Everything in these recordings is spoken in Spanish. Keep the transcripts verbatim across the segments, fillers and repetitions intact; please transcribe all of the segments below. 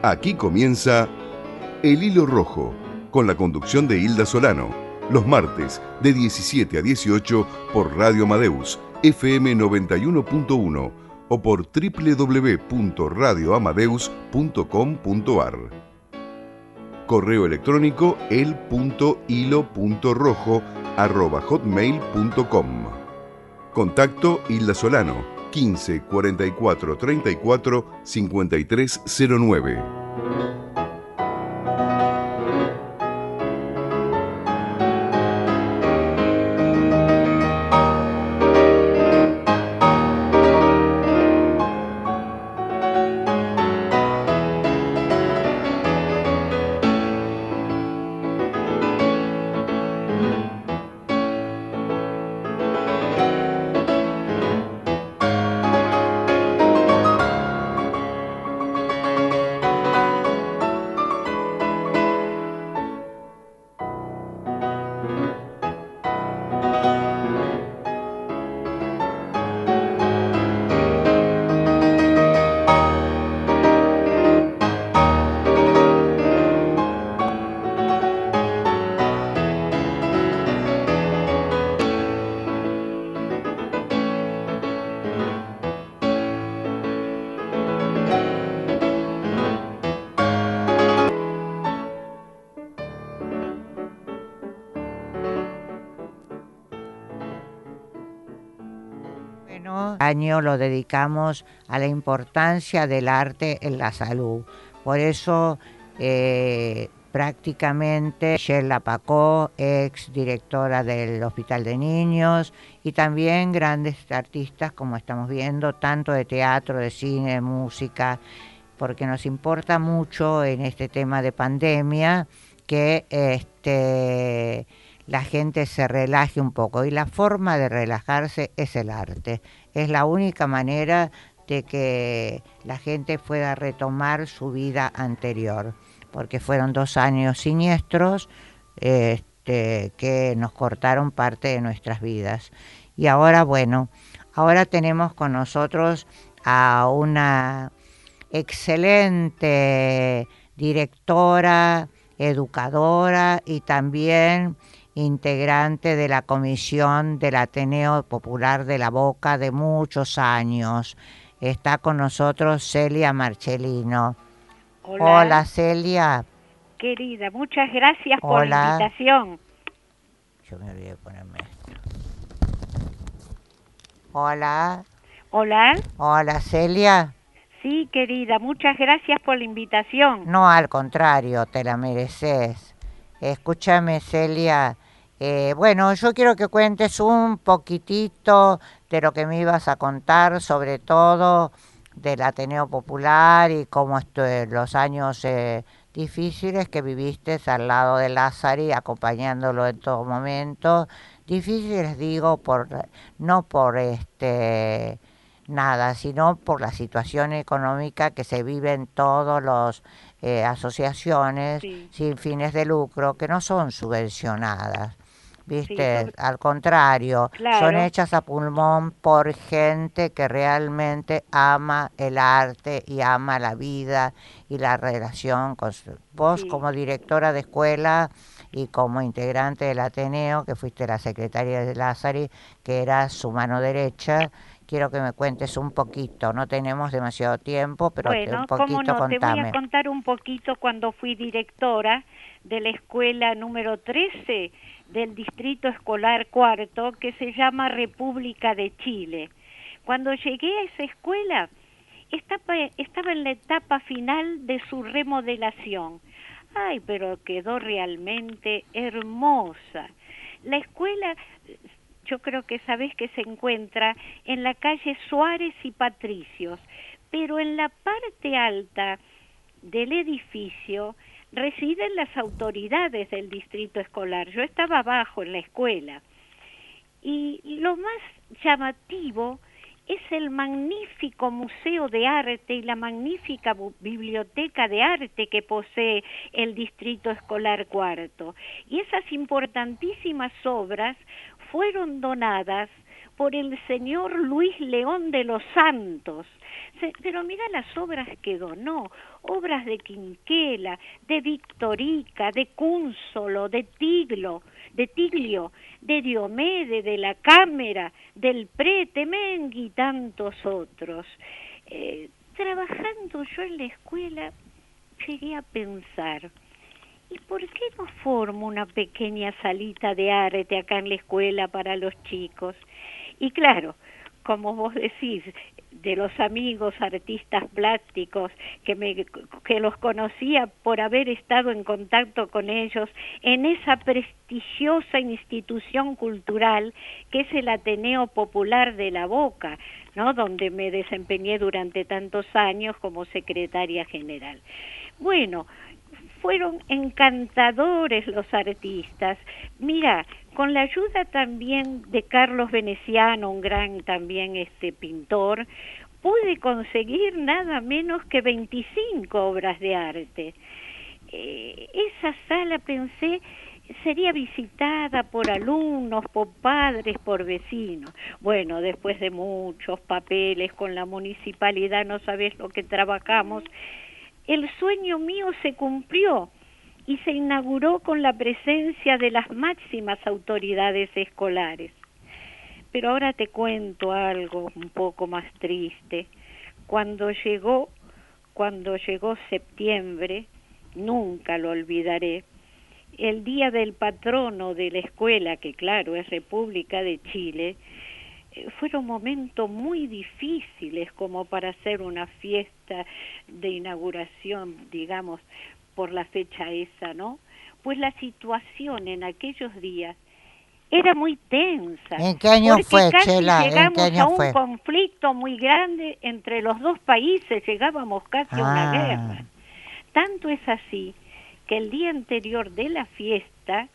Aquí comienza El Hilo Rojo, con la conducción de Hilda Solano, los martes de diecisiete a dieciocho por Radio Amadeus, F M noventa y uno punto uno o por doble u doble u doble u punto radio amadeus punto com punto a r. Correo electrónico el punto hilo punto rojo arroba hotmail punto com. Contacto Hilda Solano, quince cuarenta y cuatro treinta y cuatro cincuenta y tres cero nueve. Año lo dedicamos a la importancia del arte en la salud. Por eso eh, prácticamente Sheila Pacó, ex directora del Hospital de Niños, y también grandes artistas como estamos viendo, tanto de teatro, de cine, de música, porque nos importa mucho en este tema de pandemia que este, la gente se relaje un poco, y la forma de relajarse es el arte. Es la única manera de que la gente pueda retomar su vida anterior, porque fueron dos años siniestros este, que nos cortaron parte de nuestras vidas. Y ahora, bueno, ahora tenemos con nosotros a una excelente directora, educadora y también integrante de la comisión del Ateneo Popular de La Boca de muchos años. Está con nosotros Celia Marchelino. Hola. Hola, Celia. Querida, muchas gracias Hola. por la invitación. Yo me olvidé de ponerme esto. Hola. Hola. Hola, Celia. Sí, querida, muchas gracias por la invitación. No, al contrario, te la mereces. Escúchame, Celia. Eh, bueno, yo quiero que cuentes un poquitito de lo que me ibas a contar, sobre todo del Ateneo Popular y cómo esto, los años eh, difíciles que viviste al lado de Lázari, acompañándolo en todo momento. Difíciles digo por no por este nada, sino por la situación económica que se vive en todos los eh, asociaciones Sí. sin fines de lucro que no son subvencionadas. ¿Viste? Sí, yo- Al contrario, Claro. son hechas a pulmón por gente que realmente ama el arte y ama la vida y la relación con su... Vos Sí. como directora de escuela y como integrante del Ateneo, que fuiste la secretaria de Lázari, que eras su mano derecha, quiero que me cuentes un poquito. No tenemos demasiado tiempo, pero te- Bueno, un cómo poquito no, te voy a contame. contar un poquito cuando fui directora de la escuela número trece del Distrito Escolar Cuarto, que se llama República de Chile. Cuando llegué a esa escuela, estaba, estaba en la etapa final de su remodelación. Ay, pero quedó realmente hermosa. La escuela, yo creo que sabés que se encuentra en la calle Suárez y Patricios, pero en la parte alta del edificio residen las autoridades del distrito escolar. Yo estaba abajo en la escuela y lo más llamativo es el magnífico museo de arte y la magnífica biblioteca de arte que posee el Distrito Escolar Cuarto. Y esas importantísimas obras fueron donadas por el señor Luis León de los Santos. Se, pero mira las obras que donó, obras de Quinquela, de Victorica, de Cúnsolo, de Tiglo, de Tiglio, de Diomede, de la Cámara, del Prete, Mengui y tantos otros. Eh, trabajando yo en la escuela, llegué a pensar, ¿y por qué no formo una pequeña salita de arte acá en la escuela para los chicos? Y claro, como vos decís, de los amigos artistas plásticos que me que los conocía por haber estado en contacto con ellos en esa prestigiosa institución cultural que es el Ateneo Popular de La Boca, ¿no? Donde me desempeñé durante tantos años como secretaria general. Bueno, fueron encantadores los artistas. Mira, con la ayuda también de Carlos Veneciano, un gran también este pintor, pude conseguir nada menos que veinticinco obras de arte. Eh, esa sala, pensé, sería visitada por alumnos, por padres, por vecinos. Bueno, después de muchos papeles con la municipalidad, no sabés lo que trabajamos, el sueño mío se cumplió y se inauguró con la presencia de las máximas autoridades escolares. Pero ahora te cuento algo un poco más triste. Cuando llegó, cuando llegó septiembre, nunca lo olvidaré, el día del patrono de la escuela, que claro es República de Chile, fueron momentos muy difíciles como para hacer una fiesta de inauguración, digamos, por la fecha esa, ¿no? Pues la situación en aquellos días era muy tensa. ¿En qué año porque fue, casi Chela? llegamos ¿En qué año a un fue? conflicto muy grande entre los dos países, llegábamos casi a una Ah. guerra. Tanto es así que el día anterior de la fiesta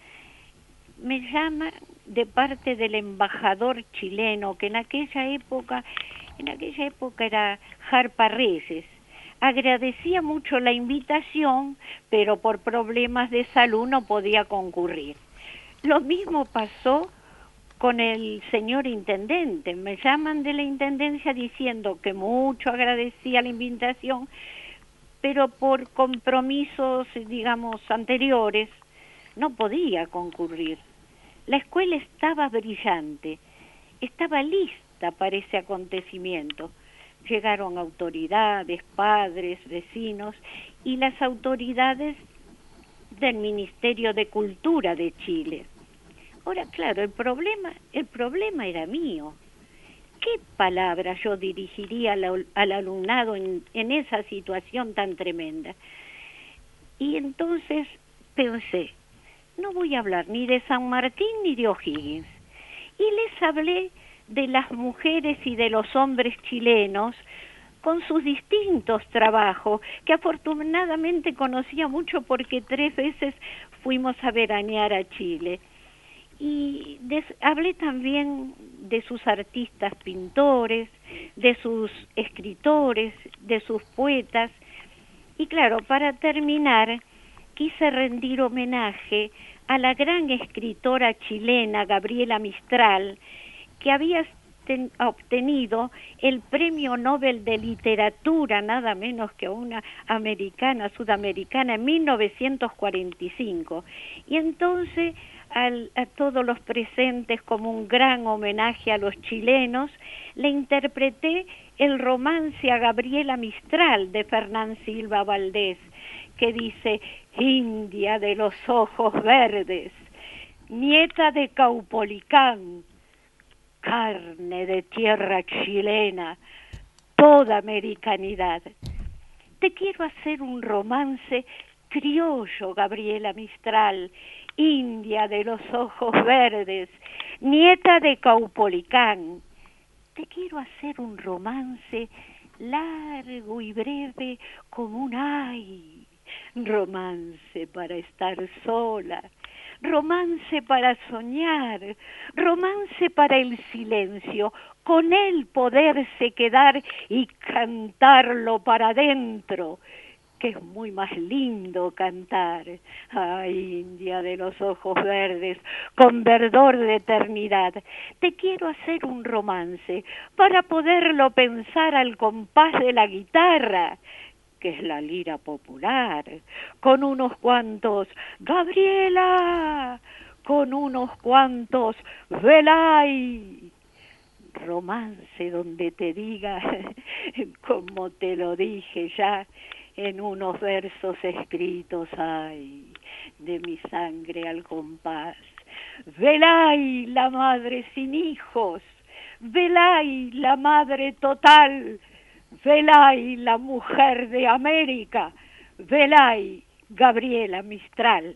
me llama de parte del embajador chileno, que en aquella época, en aquella época era Jarpa Reyes. Agradecía mucho la invitación, pero por problemas de salud no podía concurrir. Lo mismo pasó con el señor intendente. Me llaman de la intendencia diciendo que mucho agradecía la invitación, pero por compromisos, digamos, anteriores, no podía concurrir. La escuela estaba brillante, estaba lista para ese acontecimiento. Llegaron autoridades, padres, vecinos y las autoridades del Ministerio de Cultura de Chile. Ahora, claro, el problema, el problema era mío. ¿Qué palabra yo dirigiría al, al alumnado en, en esa situación tan tremenda? Y entonces pensé, no voy a hablar ni de San Martín ni de O'Higgins. Y les hablé de las mujeres y de los hombres chilenos con sus distintos trabajos, que afortunadamente conocía mucho porque tres veces fuimos a veranear a Chile. Y de, hablé también de sus artistas pintores, de sus escritores, de sus poetas. Y claro, para terminar, quise rendir homenaje a la gran escritora chilena Gabriela Mistral, que había ten, obtenido el Premio Nobel de Literatura, nada menos que una americana, sudamericana, en mil novecientos cuarenta y cinco. Y entonces al, a todos los presentes, como un gran homenaje a los chilenos, le interpreté el romance a Gabriela Mistral de Fernán Silva Valdés, que dice: India de los ojos verdes, nieta de Caupolicán, carne de tierra chilena, toda americanidad. Te quiero hacer un romance criollo, Gabriela Mistral, India de los ojos verdes, nieta de Caupolicán. Te quiero hacer un romance largo y breve como un ay, romance para estar sola, romance para soñar, romance para el silencio, con él poderse quedar y cantarlo para adentro. que es muy más lindo cantar. Ay, India de los ojos verdes, con verdor de eternidad, te quiero hacer un romance para poderlo pensar al compás de la guitarra, que es la lira popular, con unos cuantos Gabriela, con unos cuantos Velay. Romance donde te diga, como te lo dije ya, en unos versos escritos, ay, de mi sangre al compás. Velay, la madre sin hijos, Velay, la madre total, Velay, la mujer de América, Velay, Gabriela Mistral.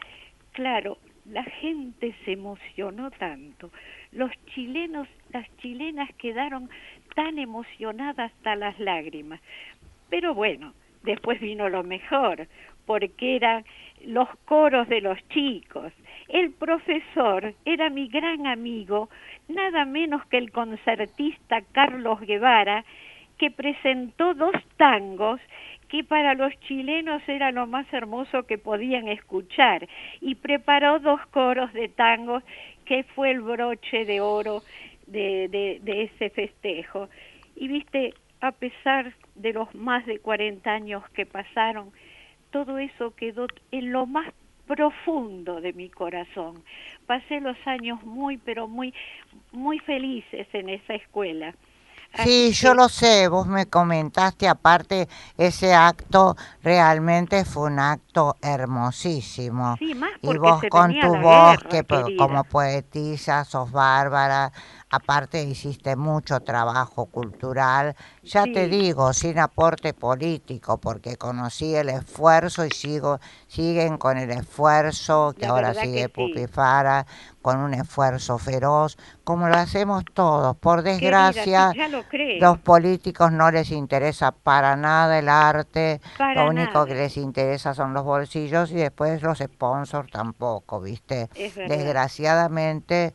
Claro, la gente se emocionó tanto, los chilenos, las chilenas quedaron tan emocionadas hasta las lágrimas. Pero bueno, después vino lo mejor, porque eran los coros de los chicos. El profesor era mi gran amigo, nada menos que el concertista Carlos Guevara, que presentó dos tangos que para los chilenos era lo más hermoso que podían escuchar, y preparó dos coros de tangos que fue el broche de oro de, de, de ese festejo. Y viste, a pesar de los más de cuarenta años que pasaron, todo eso quedó en lo más profundo de mi corazón. Pasé los años muy, pero muy, muy felices en esa escuela. Sí, yo lo sé, vos me comentaste, aparte ese acto realmente fue un acto hermosísimo. Sí, más y porque vos se con venía tu la voz, guerra, que po- querida. como poetisa sos bárbara, aparte hiciste mucho trabajo cultural, ya te Sí, digo, sin aporte político, porque conocí el esfuerzo y sigo, siguen con el esfuerzo, que la ahora verdad sigue que Pupi sí. Fara, con un esfuerzo feroz, como lo hacemos todos. Por Querida, sí, desgracia, ya lo los creo. políticos no les interesa para nada el arte, lo Para único que nada, les interesa son los bolsillos y después los sponsors tampoco, ¿viste? es verdad. Desgraciadamente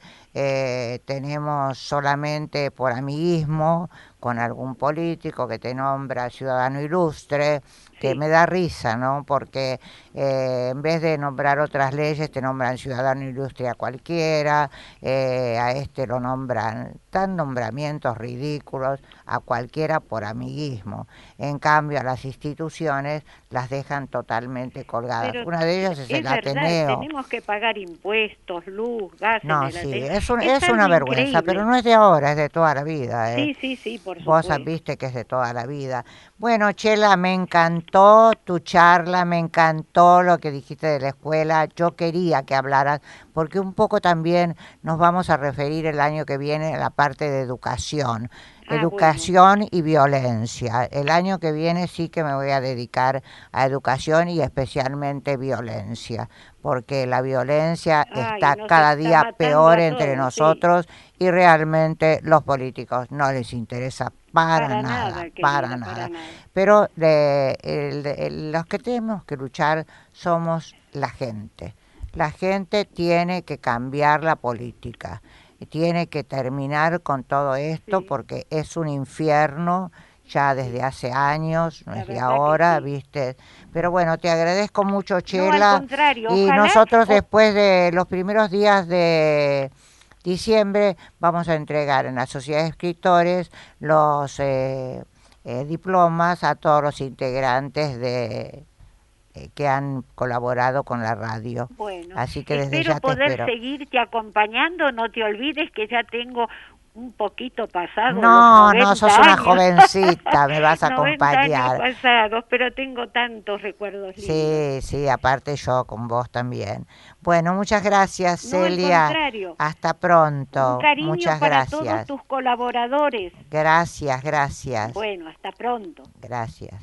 eh, tenemos solamente por amiguismo con algún político que te nombra ciudadano ilustre, que Sí, me da risa, ¿no? Porque eh, en vez de nombrar otras leyes, te nombran ciudadano ilustre a cualquiera, eh, a este lo nombran, tan nombramientos ridículos a cualquiera por amiguismo. En cambio, a las instituciones las dejan totalmente colgadas. pero Una de ellas es es el verdad, Ateneo. tenemos que pagar impuestos, luz, gas en No, el sí, hotel. es, un, Es es una algo vergüenza, pero increíble. no es de ahora, es de toda la vida, ¿eh? Sí, sí, sí, por Vos supuesto. viste que es de toda la vida. Bueno, Chela, me encantó tu charla, me encantó lo que dijiste de la escuela. Yo quería que hablaras, porque un poco también nos vamos a referir el año que viene a la parte de educación. Ah, bueno, Educación y violencia. El año que viene sí que me voy a dedicar a educación y especialmente violencia, porque la violencia ay, está nos cada está día matando peor a entre todos, sí. nosotros y realmente los políticos no les interesa para Para nada, nada, para querida, para nada. nada. Pero eh, el- el- los que tenemos que luchar somos la gente. La gente tiene que cambiar la política, tiene que terminar con todo esto Sí, porque es un infierno ya sí, desde hace años, no la es de verdad que ahora, sí. ¿viste? Pero bueno, te agradezco mucho, No, al Chela, contrario, y ojalá, nosotros o- después de los primeros días de diciembre vamos a entregar en la Sociedad de Escritores los eh, eh, diplomas a todos los integrantes de eh, que han colaborado con la radio. bueno, Así que desde espero ya te poder espero. seguirte acompañando. No te olvides que ya tengo un poquito pasado los No, no, sos noventa una años. jovencita, me vas a noventa años acompañar. pasados, pero tengo tantos recuerdos lindos. Sí, sí, aparte yo con vos también. Bueno, muchas gracias, No, al Celia. contrario, Hasta un pronto. cariño Muchas para todos gracias. tus colaboradores. Gracias, gracias. Bueno, hasta pronto. Gracias.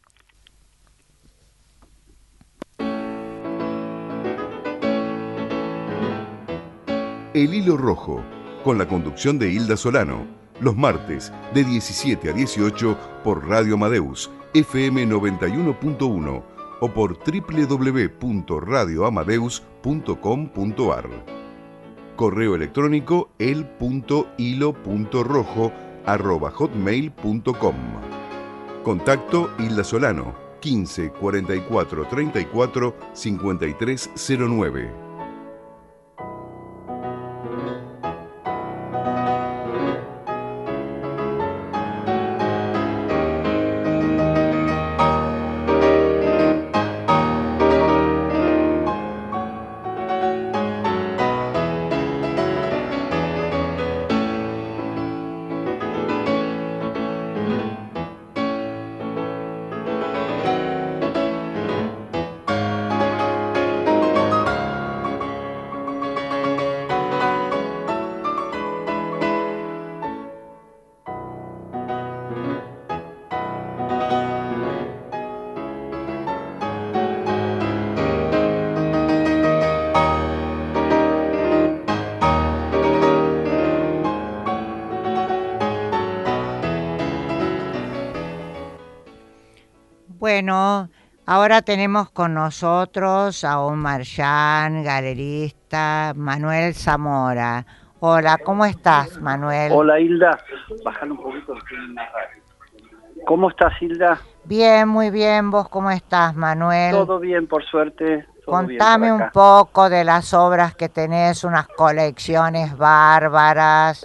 El Hilo Rojo, con la conducción de Hilda Solano, los martes de diecisiete a dieciocho por Radio Amadeus, F M noventa y uno punto uno o por doble u doble u doble u punto radio amadeus punto com punto a r. Correo electrónico el punto hilo punto rojo arroba hotmail punto com. Contacto Hilda Solano, quince cuarenta y cuatro treinta y cuatro cincuenta y tres cero nueve. Bueno, ahora tenemos con nosotros a un marchand, galerista, Manuel Zamora. Hola, ¿cómo estás, Manuel? Hola, Hilda. Bájale un poquito. Estoy en la radio. ¿Cómo estás, Hilda? Bien, muy bien. ¿Vos cómo estás, Manuel? Todo bien, por suerte. Todo Contame bien por un acá. poco de las obras que tenés, unas colecciones bárbaras.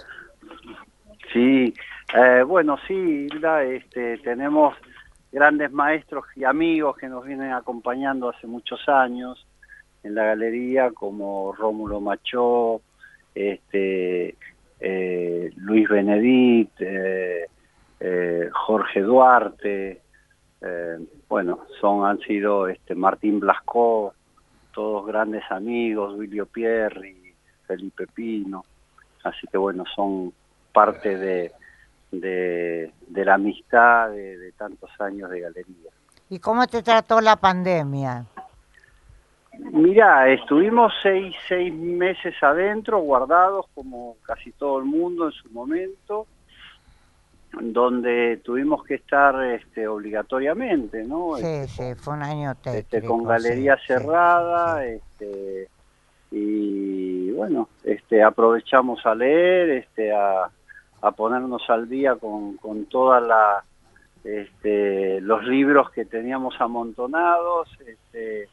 Sí, eh, bueno, sí, Hilda, este, tenemos grandes maestros y amigos que nos vienen acompañando hace muchos años en la galería, como Rómulo Machó, este, eh, Luis Benedit, eh, eh, Jorge Duarte, eh, bueno, son han sido este, Martín Blasco, todos grandes amigos, Wilio Pierri, Felipe Pino, así que bueno, son parte de, de, de la amistad de, de tantos años de galería. ¿Y cómo te trató la pandemia? Mirá, estuvimos seis, seis meses adentro, guardados como casi todo el mundo en su momento, donde tuvimos que estar este, obligatoriamente, ¿no? Sí, Este, sí, fue un año tétrico. este, con galería sí, cerrada, sí, sí. este, y bueno, este, aprovechamos a leer, este, a, a ponernos al día con, con toda la, este, los libros que teníamos amontonados, este,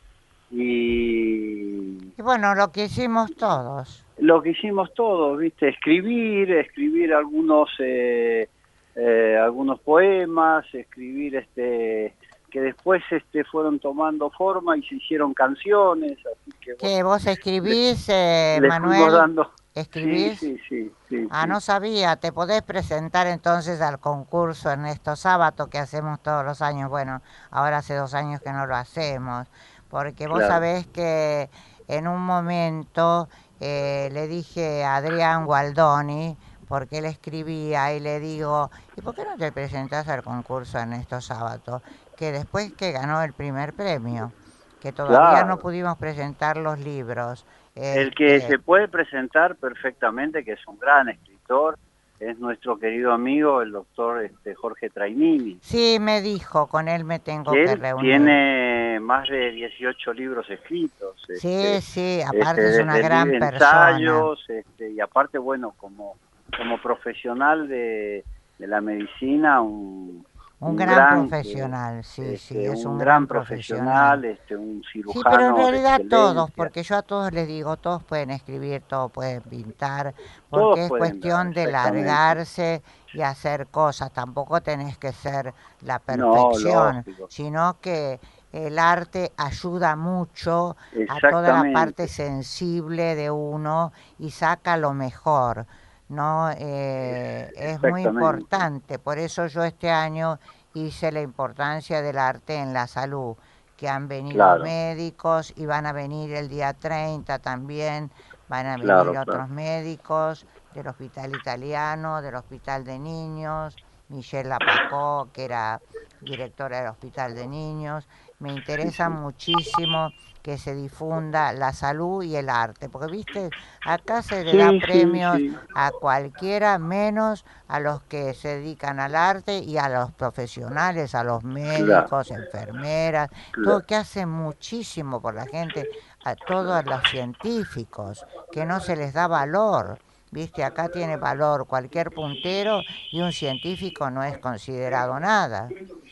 y Y bueno, lo que hicimos todos. lo que hicimos todos, viste, escribir, escribir algunos eh, eh, algunos poemas, escribir este que después este fueron tomando forma y se hicieron canciones, así que ¿Qué, bueno, vos escribís, eh, le, le fuimos Manuel? dando. Sí, ¿Escribís? sí, sí, sí, Ah, sí. no sabía. ¿Te podés presentar entonces al concurso Ernesto Sábato que hacemos todos los años? Bueno, ahora hace dos años que no lo hacemos, porque vos Claro. sabés que en un momento eh, le dije a Adrián Gualdoni, porque él escribía, y le digo, ¿y por qué no te presentás al concurso Ernesto Sábato? Que después que ganó el primer premio, que todavía no Claro. pudimos presentar los libros. El que Este, se puede presentar perfectamente, que es un gran escritor, es nuestro querido amigo, el doctor este, Jorge Trainini, sí, me dijo, con él me tengo que que él reunir. tiene más de dieciocho libros escritos, Sí, este, sí, este, aparte es una desde gran li- persona, ensayos, este, y aparte, bueno, como, como profesional de, de la medicina, un, un un gran gran, eh, profesional, sí, sí, este, es un un gran gran profesional. profesional, este, un Sí, pero en cirujano de realidad todos, excelencia, porque yo a todos les digo, todos pueden escribir, todos pueden pintar, todos porque es pueden dar, cuestión de exactamente. largarse y hacer cosas, tampoco tenés que ser la No, perfección, lógico, sino que el arte ayuda mucho a toda la parte exactamente, sensible de uno y saca lo mejor, ¿no? Eh, es muy exactamente, importante, por eso yo este año hice la importancia del arte en la salud, que han venido claro, médicos y van a venir el día treinta también, van a venir claro, claro. otros médicos del Hospital Italiano, del Hospital de Niños, Michelle Lapacó, que era directora del Hospital de Niños. Me Sí, interesa sí. muchísimo que se difunda la salud y el arte, porque viste, acá se le da Sí, sí, premios sí, a cualquiera menos a los que se dedican al arte y a los profesionales, a los claro, médicos, enfermeras, todo, claro. que hacen muchísimo por la gente, a todos los científicos, que no se les da valor. Viste, acá tiene valor cualquier puntero y un científico no es considerado nada.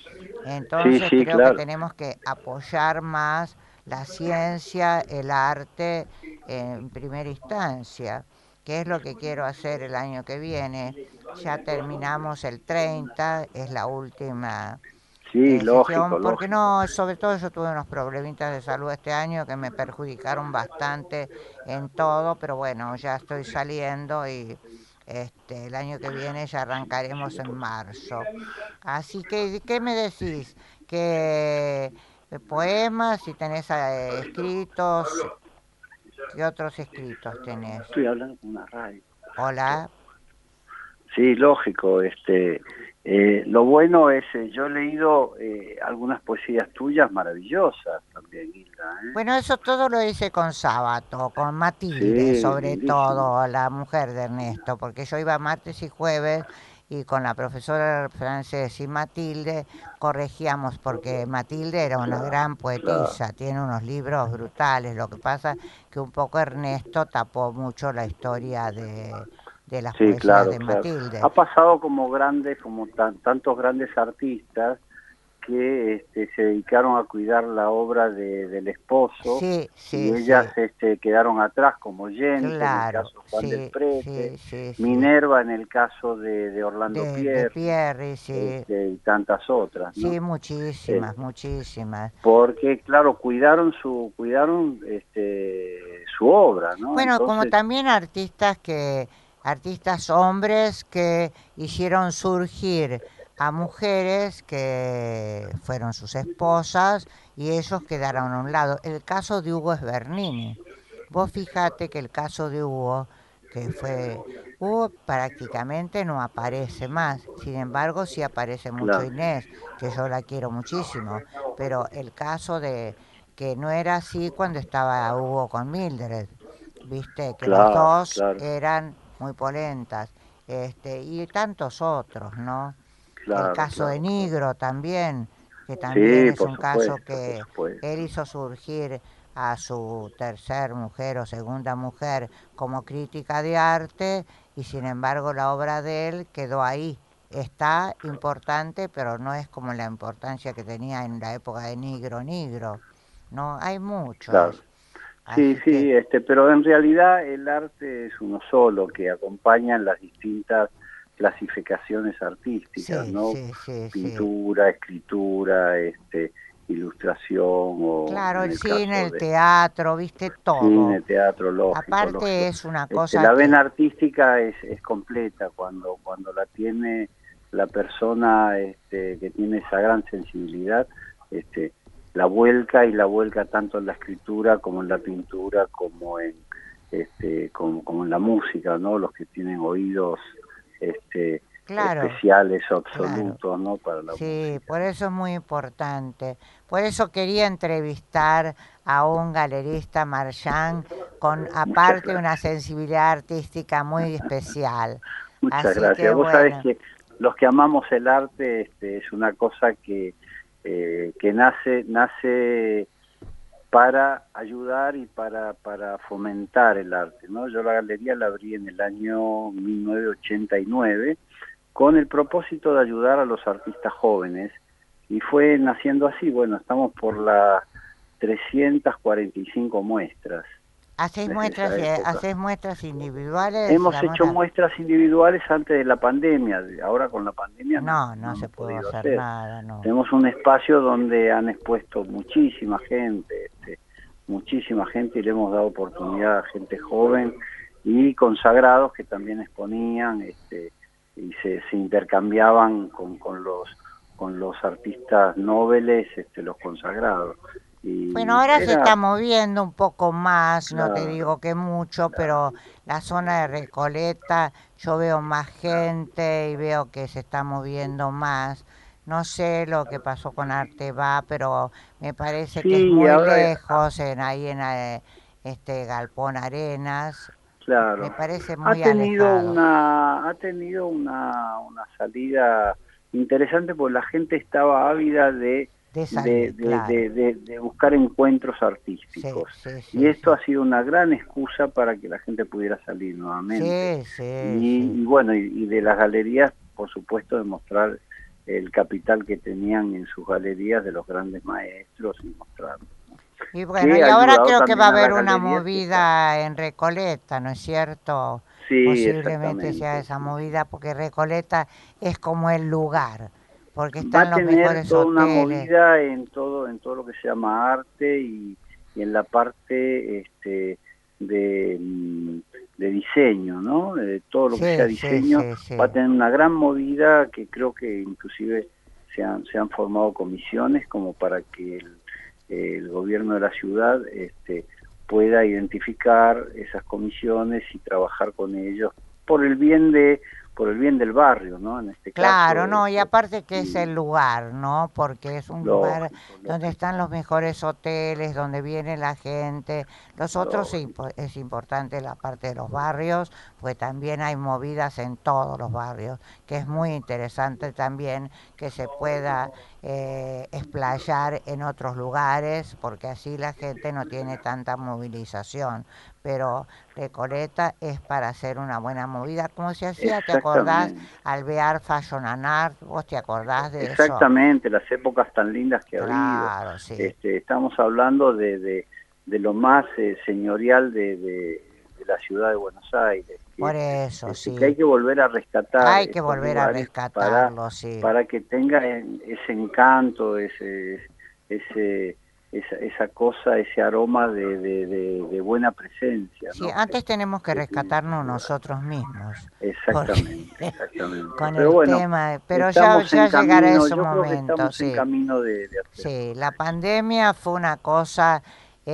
Entonces sí, sí, creo claro. que tenemos que apoyar más la ciencia, el arte en primera instancia, que es lo que quiero hacer el año que viene. Ya terminamos el treinta, es la última Sí, eh, lógico, sesión, porque lógico. no, sobre todo yo tuve unos problemitas de salud este año que me perjudicaron bastante en todo, pero bueno, ya estoy saliendo y este, el año que viene ya arrancaremos en marzo. Así que, ¿qué me decís? ¿Qué eh, poemas, si tenés eh, escritos, qué otros escritos tenés? Estoy hablando con una radio. Hola. Sí, lógico. Este, eh, lo bueno es, eh, yo he leído eh, algunas poesías tuyas maravillosas también, Hilda, ¿eh? Bueno, eso todo lo hice con Sábato, con Sí, Matilde, sobre lindísimo. todo, la mujer de Ernesto, porque yo iba martes y jueves y con la profesora francés y Matilde corregíamos, porque Matilde era una Claro, gran claro. poetisa, tiene unos libros brutales, lo que pasa que un poco Ernesto tapó mucho la historia de, de las Sí, poesías claro, de claro. Matilde. Ha pasado como grandes, como tan- tantos grandes artistas que este, se dedicaron a cuidar la obra de, del esposo Sí, y sí, ellas sí, este, quedaron atrás, como Jenny, en el claro, caso de Juan del sí, Prete, sí, sí, sí. Minerva en el caso de, de Orlando De, de Pierri, Pierri, sí. este, y tantas otras, ¿no? Sí, Eh, muchísimas, muchísimas. porque, claro, cuidaron su cuidaron este, su obra, ¿no? Bueno, como Entonces, también artistas que, artistas hombres que hicieron surgir a mujeres que fueron sus esposas y ellos quedaron a un lado. El caso de Hugo Bernini. Vos fíjate que el caso de Hugo, que fue, Hugo prácticamente no aparece más, sin embargo sí aparece mucho claro, Inés, que yo la quiero muchísimo, pero el caso de que no era así cuando estaba Hugo con Mildred, viste, que las claro, dos claro, eran muy polentas, este, y tantos otros, ¿no? El claro, caso de claro, claro. Nigro también, que también Sí, es por un caso supuesto, por que él supuesto. hizo surgir a su tercer mujer o segunda mujer como crítica de arte y sin embargo la obra de él quedó ahí. Está importante, pero no es como la importancia que tenía en la época de Nigro Nigro. No, hay Claro. muchos. Sí, Así que, sí, este, pero en realidad el arte es uno solo que acompaña en las distintas clasificaciones artísticas, sí, ¿no? sí, sí, sí. Pintura, escritura, este, ilustración o Claro, en el el cine, caso el de teatro, viste, todo. cine, teatro, lógico, Aparte lógico. es una Este, cosa la vena que, artística es, es completa cuando cuando la tiene la persona este, que tiene esa gran sensibilidad, este, la vuelca y la vuelca tanto en la escritura como en la pintura como en este como, como en la música, ¿no? Los que tienen oídos este claro, especiales o claro. absolutos, ¿no? Para la Sí, música. por eso es muy importante. Por eso quería entrevistar a un galerista Marchand con Muchas aparte una gracias. sensibilidad artística muy especial. Muchas Así gracias. que Vos sabés bueno, que los que amamos el arte este, es una cosa que, eh, que nace, nace para ayudar y para, para fomentar el arte, ¿no? Yo la galería la abrí en el año mil novecientos ochenta y nueve con el propósito de ayudar a los artistas jóvenes y fue naciendo así. Bueno, estamos por las trescientas cuarenta y cinco muestras ¿hacéis desde muestras, esa eh, época. hacéis muestras individuales? Hemos Digamos, hecho la- muestras individuales antes de la pandemia, ahora con la pandemia no, No, no no se hemos puede podido hacer hacer. nada, no. Tenemos un espacio donde han expuesto muchísima gente, este, muchísima gente y le hemos dado oportunidad a gente joven y consagrados que también exponían este, y se, se intercambiaban con, con los con los artistas nobles, este, los consagrados. Bueno, Y ahora se era, está moviendo un poco más, no te claro, digo que mucho, claro, pero la zona de Recoleta yo veo más gente y veo que se está moviendo más. No sé lo que pasó con Arteba, pero me parece que es sí, muy ahora lejos, en, ahí en eh, este Galpón Arenas. Me claro. parece Ha muy tenido alejado. una, ha tenido una, una salida interesante porque la gente estaba ávida de, De de, salir, de, claro. de, de- de buscar encuentros Sí, artísticos. sí, Y sí, esto sí. ha sido una gran excusa para que la gente pudiera salir nuevamente. Sí, sí, Y, sí. y bueno, y, y de las galerías, por supuesto, demostrar el capital que tenían en sus galerías de los grandes maestros y mostrarlo. Y bueno, y ahora creo que va a haber una movida en Recoleta, ¿no es cierto? Sí, posiblemente sea esa movida, porque Recoleta es como el lugar, porque están va a los tener mejores toda hoteles. Una movida en todo, en todo lo que se llama arte y, y en la parte este, de, de diseño, ¿no? De todo lo sí, que sea diseño, sí, sí, sí. va a tener una gran movida que creo que inclusive se han, se han formado comisiones como para que el, el gobierno de la ciudad este, pueda identificar esas comisiones y trabajar con ellos por el bien de por el bien del barrio, ¿no? En este claro, caso. no, este, y aparte que es el lugar, ¿no? Porque es un lógico, lugar lógico. donde están los mejores hoteles, donde viene la gente. Los otros sí, es importante la parte de los barrios, pues también hay movidas en todos los barrios, que es muy interesante también que se pueda eh, explayar en otros lugares, porque así la gente no tiene tanta movilización. Pero Recoleta es para hacer una buena movida, como se hacía, ¿te acordás? Alvear Fashion and Art, ¿vos te acordás de eso? Exactamente, las épocas tan lindas que claro, ha habido. Sí. Este, estamos hablando de, de, de lo más eh, señorial de, de, de la ciudad de Buenos Aires. Que, Por eso, este, sí. Que hay que volver a rescatar. Hay que volver a rescatarlo, para, sí. Para que tenga ese encanto, ese... ese Esa, esa cosa, ese aroma de, de, de, de buena presencia, ¿no? Sí, antes tenemos que rescatarnos nosotros mismos. Exactamente, exactamente. Con pero el bueno, tema, pero ya, ya camino, llegará ese yo momento. Creo que estamos sí. en camino de, de hacer. Sí, la pandemia fue una cosa,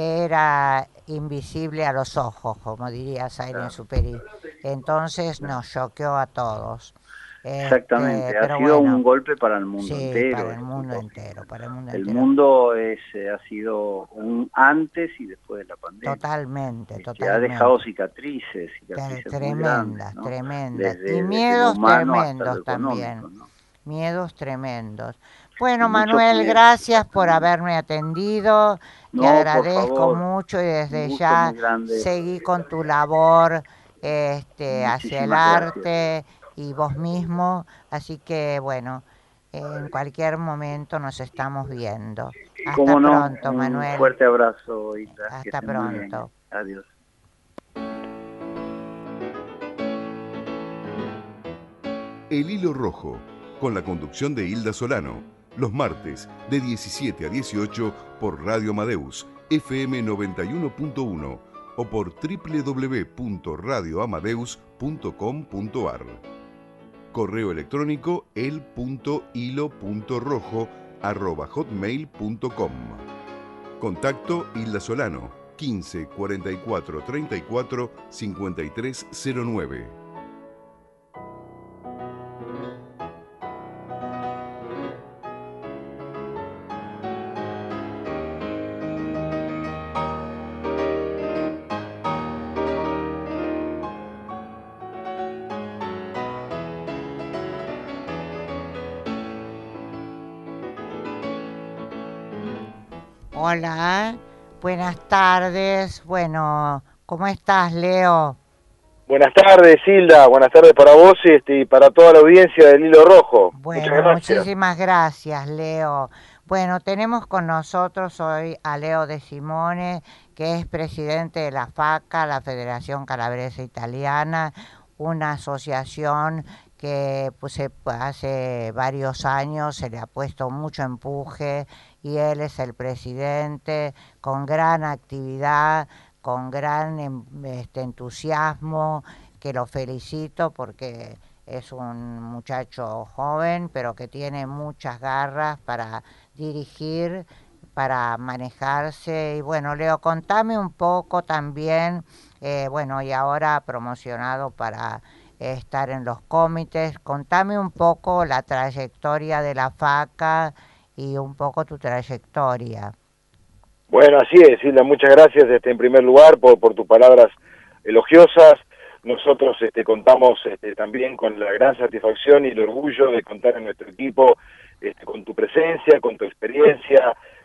era invisible a los ojos, como diría Sairen Superi. Entonces nos choqueó a todos. Exactamente, este, ha pero sido bueno, un golpe para el mundo sí, entero. para el mundo entero, para el mundo el entero. mundo es, ha sido un antes y después de la pandemia. Totalmente, este, totalmente. Ha dejado cicatrices, cicatrices tremendas, muy grandes, ¿no? tremendas. Desde, y miedos tremendos también, ¿no? miedos tremendos. Bueno, Manuel, miedos. Gracias por haberme atendido, no, te agradezco por favor. mucho y desde ya seguí con tu labor este, hacia el arte gracias. Y vos mismo, así que bueno, en cualquier momento nos estamos viendo. Hasta ¿Cómo no? pronto, Un Manuel. fuerte abrazo, Hilda. Hasta pronto. Adiós. El Hilo Rojo, con la conducción de Hilda Solano, los martes de diecisiete a dieciocho por Radio Amadeus, F M noventa y uno punto uno o por doble u doble u doble u punto radio amadeus punto com punto a r. Correo electrónico el punto hilo punto rojo arroba hotmail punto com. Contacto Hilda Solano, quince cuarenta y cuatro treinta y cuatro cincuenta y tres cero nueve. Hola, buenas tardes. Bueno, ¿cómo estás, Leo? Buenas tardes, Hilda. Buenas tardes para vos este, y para toda la audiencia del Hilo Rojo. Bueno, muchas gracias. Muchísimas gracias, Leo. Bueno, tenemos con nosotros hoy a Leo De Simone, que es presidente de la FACA, la Federación Calabresa Italiana, una asociación que pues, hace varios años se le ha puesto mucho empuje y él es el presidente con gran actividad, con gran este, entusiasmo, que lo felicito porque es un muchacho joven, pero que tiene muchas garras para dirigir, para manejarse. Y bueno, Leo, contame un poco también, eh, bueno, y ahora promocionado para estar en los comités, contame un poco la trayectoria de la FACA y un poco tu trayectoria. Bueno, así es, Hilda, muchas gracias este, en primer lugar por, por tus palabras elogiosas. Nosotros este, contamos este, también con la gran satisfacción y el orgullo de contar en nuestro equipo este, con tu presencia, con tu experiencia,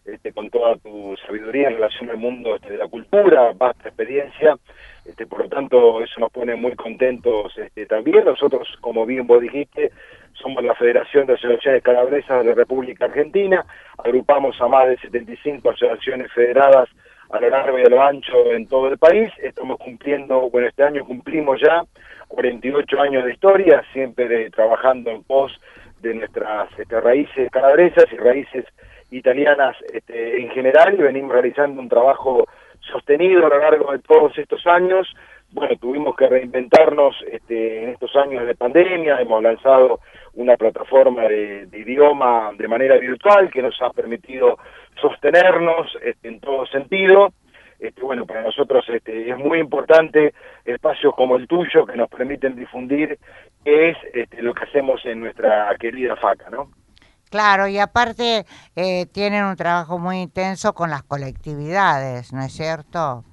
este, con toda tu sabiduría en relación al mundo este, de la cultura, vasta experiencia, este, por lo tanto eso nos pone muy contentos este, también. Nosotros, como bien vos dijiste, somos la Federación de Asociaciones Calabresas de la República Argentina, agrupamos a más de setenta y cinco asociaciones federadas a lo largo y a lo ancho en todo el país. Estamos cumpliendo, bueno, este año cumplimos ya cuarenta y ocho años de historia, siempre eh, trabajando en pos de nuestras este, raíces calabresas y raíces italianas este, en general, y venimos realizando un trabajo sostenido a lo largo de todos estos años. Bueno, tuvimos que reinventarnos este, en estos años de pandemia, hemos lanzado una plataforma de, de idioma de manera virtual que nos ha permitido sostenernos este, en todo sentido. Este, bueno, para nosotros este, es muy importante espacios como el tuyo que nos permiten difundir qué es este, lo que hacemos en nuestra querida FACA, ¿no? Claro, y aparte eh, tienen un trabajo muy intenso con las colectividades, ¿no es cierto?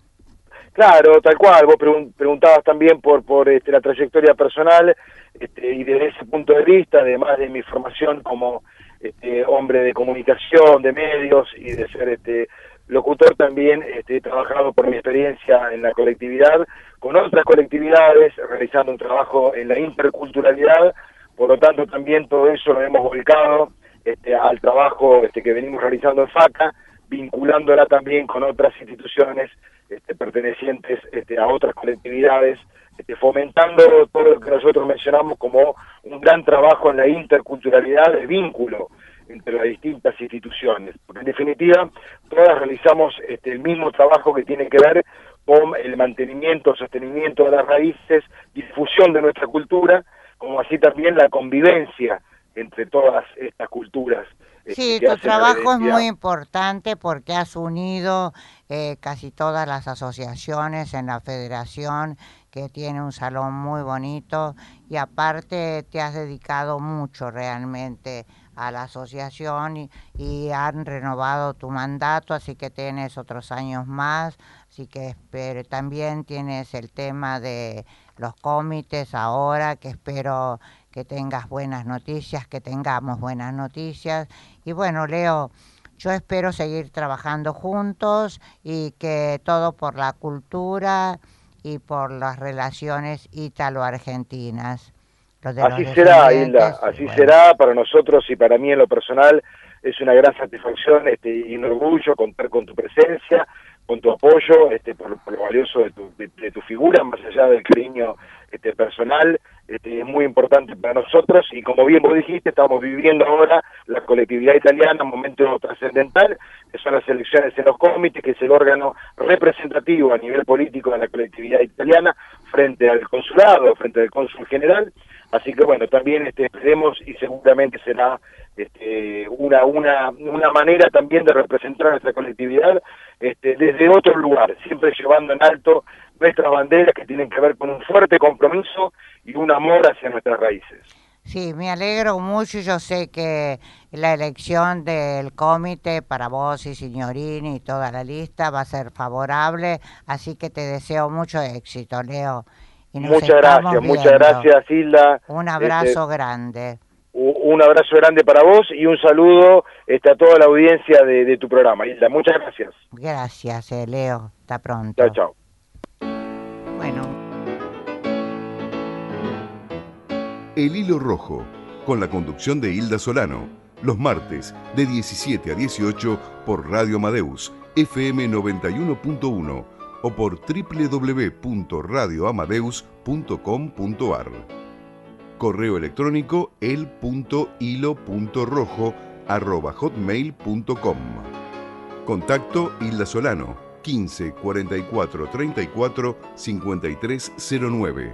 Claro, tal cual. Vos pregun preguntabas también por por este, la trayectoria personal este, y desde ese punto de vista, además de mi formación como este, hombre de comunicación, de medios y de ser este, locutor, también este, he trabajado por mi experiencia en la colectividad, con otras colectividades, realizando un trabajo en la interculturalidad. Por lo tanto, también todo eso lo hemos volcado este, al trabajo este, que venimos realizando en FACA, vinculándola también con otras instituciones este, pertenecientes este, a otras colectividades, este, fomentando todo lo que nosotros mencionamos como un gran trabajo en la interculturalidad, de vínculo entre las distintas instituciones, porque en definitiva todas realizamos este, el mismo trabajo que tiene que ver con el mantenimiento, sostenimiento de las raíces, difusión de nuestra cultura, como así también la convivencia entre todas estas culturas. Sí, tu trabajo es muy importante porque has unido eh, casi todas las asociaciones en la federación, que tiene un salón muy bonito, y aparte te has dedicado mucho realmente a la asociación y, y han renovado tu mandato, así que tienes otros años más, así que espero, también tienes el tema de los comités ahora, que espero que tengas buenas noticias, que tengamos buenas noticias. Y bueno, Leo, yo espero seguir trabajando juntos y que todo por la cultura y por las relaciones ítalo-argentinas. Así será, Hilda, así bueno. será para nosotros y para mí en lo personal. Es una gran satisfacción este, y un orgullo contar con tu presencia, con tu apoyo, este, por, por lo valioso de tu, de, de tu figura, más allá del cariño este, personal. Este, es muy importante para nosotros y como bien vos dijiste, estamos viviendo ahora la colectividad italiana, un momento trascendental, que son las elecciones en los comités, que es el órgano representativo a nivel político de la colectividad italiana frente al consulado, frente al cónsul general. Así que bueno, también este, esperemos y seguramente será este, una, una, una manera también de representar a nuestra colectividad este, desde otro lugar, siempre llevando en alto nuestras banderas que tienen que ver con un fuerte compromiso y un amor hacia nuestras raíces. Sí, me alegro mucho y yo sé que la elección del comité para vos y Signorini y toda la lista va a ser favorable, así que te deseo mucho éxito, Leo. Y nos muchas gracias, viendo. muchas gracias, Hilda. Un abrazo este, grande. Un abrazo grande para vos y un saludo este, a toda la audiencia de, de tu programa, Hilda. Muchas gracias. Gracias, eh, Leo. Hasta pronto. Chao, chao. Bueno. El Hilo Rojo, con la conducción de Hilda Solano, los martes de diecisiete a dieciocho por Radio Amadeus, F M noventa y uno punto uno o por doble u doble u doble u punto radio amadeus punto com punto a r. Correo electrónico el punto hilo punto rojo arroba hotmail punto com. Contacto Hilda Solano, quince cuarenta y cuatro treinta y cuatro cincuenta y tres cero nueve.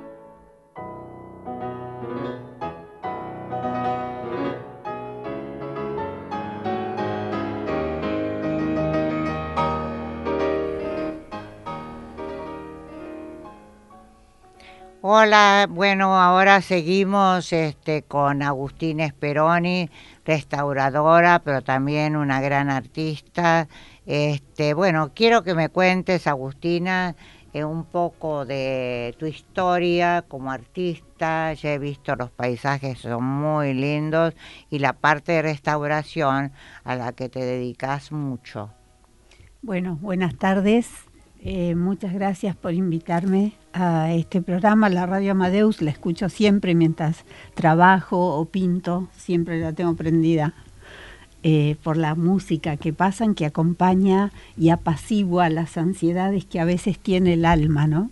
Hola, bueno, ahora seguimos este, con Agustina Speroni, restauradora, pero también una gran artista. Este, bueno, quiero que me cuentes, Agustina, eh, un poco de tu historia como artista. Ya he visto los paisajes, son muy lindos, y la parte de restauración a la que te dedicas mucho. Bueno, buenas tardes. Eh, muchas gracias por invitarme a este programa. La Radio Amadeus la escucho siempre mientras trabajo o pinto, siempre la tengo prendida eh, por la música que pasan, que acompaña y apacigua las ansiedades que a veces tiene el alma, ¿no?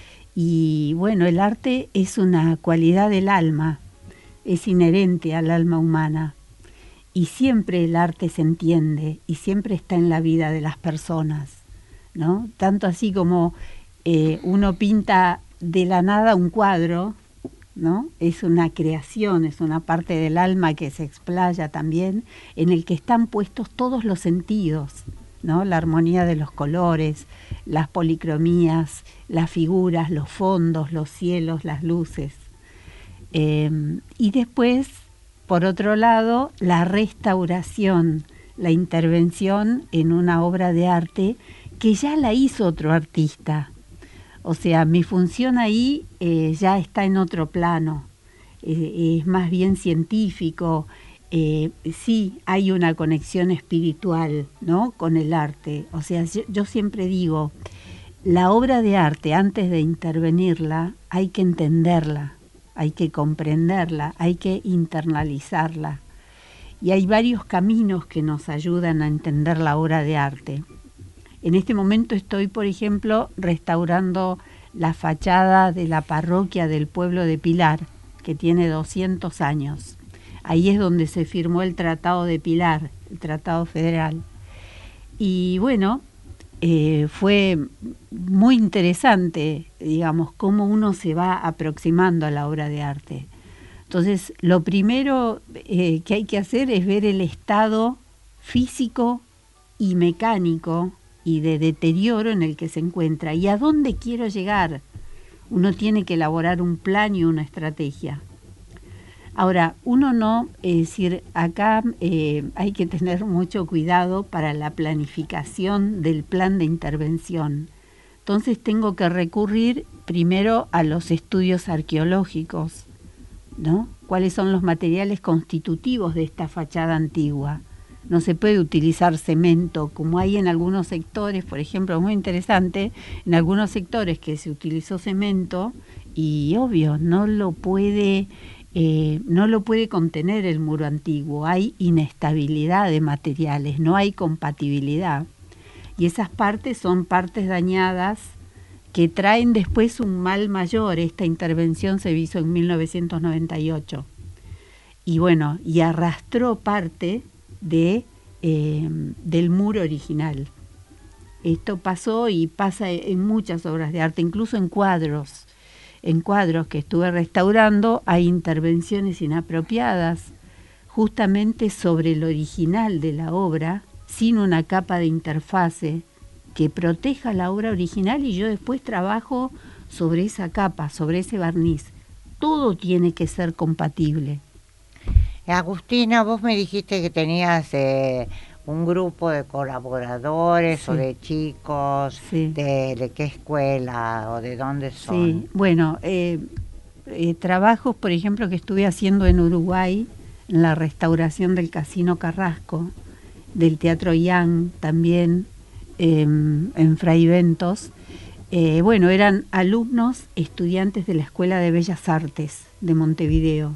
Y bueno, el arte es una cualidad del alma, es inherente al alma humana, y siempre el arte se entiende y siempre está en la vida de las personas, ¿no? Tanto así como eh, uno pinta de la nada un cuadro, ¿no? Es una creación, es una parte del alma que se explaya también, en el que están puestos todos los sentidos, ¿no? La armonía de los colores, las policromías, las figuras, los fondos, los cielos, las luces. Eh, y después, por otro lado, la restauración, la intervención en una obra de arte que ya la hizo otro artista. O sea, mi función ahí eh, ya está en otro plano, eh, es más bien científico. Eh, sí hay una conexión espiritual, ¿no?, con el arte. O sea, yo, yo siempre digo, la obra de arte, antes de intervenirla, hay que entenderla, hay que comprenderla, hay que internalizarla. Y hay varios caminos que nos ayudan a entender la obra de arte. En este momento estoy, por ejemplo, restaurando la fachada de la parroquia del pueblo de Pilar, que tiene doscientos años. Ahí es donde se firmó el Tratado de Pilar, el Tratado Federal. Y bueno, eh, fue muy interesante, digamos, cómo uno se va aproximando a la obra de arte. Entonces, lo primero eh, que hay que hacer es ver el estado físico y mecánico y de deterioro en el que se encuentra y a dónde quiero llegar. Uno tiene que elaborar un plan y una estrategia. Ahora, uno no, es decir, acá eh, hay que tener mucho cuidado para la planificación del plan de intervención. Entonces tengo que recurrir primero a los estudios arqueológicos, ¿no? ¿Cuáles son los materiales constitutivos de esta fachada antigua? No se puede utilizar cemento, como hay en algunos sectores, por ejemplo, muy interesante, en algunos sectores que se utilizó cemento y obvio, no lo puede, eh, no lo puede contener el muro antiguo, hay inestabilidad de materiales, no hay compatibilidad. Y esas partes son partes dañadas que traen después un mal mayor. Esta intervención se hizo en mil novecientos noventa y ocho. Y bueno, y arrastró parte de, eh, del muro original. Esto pasó y pasa en muchas obras de arte, incluso en cuadros. En cuadros que estuve restaurando hay intervenciones inapropiadas justamente sobre el original de la obra, sin una capa de interfase que proteja la obra original, y yo después trabajo sobre esa capa, sobre ese barniz. Todo tiene que ser compatible. Agustina, vos me dijiste que tenías eh, un grupo de colaboradores, sí, o de chicos, sí, de, de qué escuela o de dónde son. Sí, bueno, eh, eh, trabajos, por ejemplo, que estuve haciendo en Uruguay, en la restauración del Casino Carrasco, del Teatro Young también, eh, en Fray Bentos. Eh, bueno, eran alumnos, estudiantes de la Escuela de Bellas Artes de Montevideo.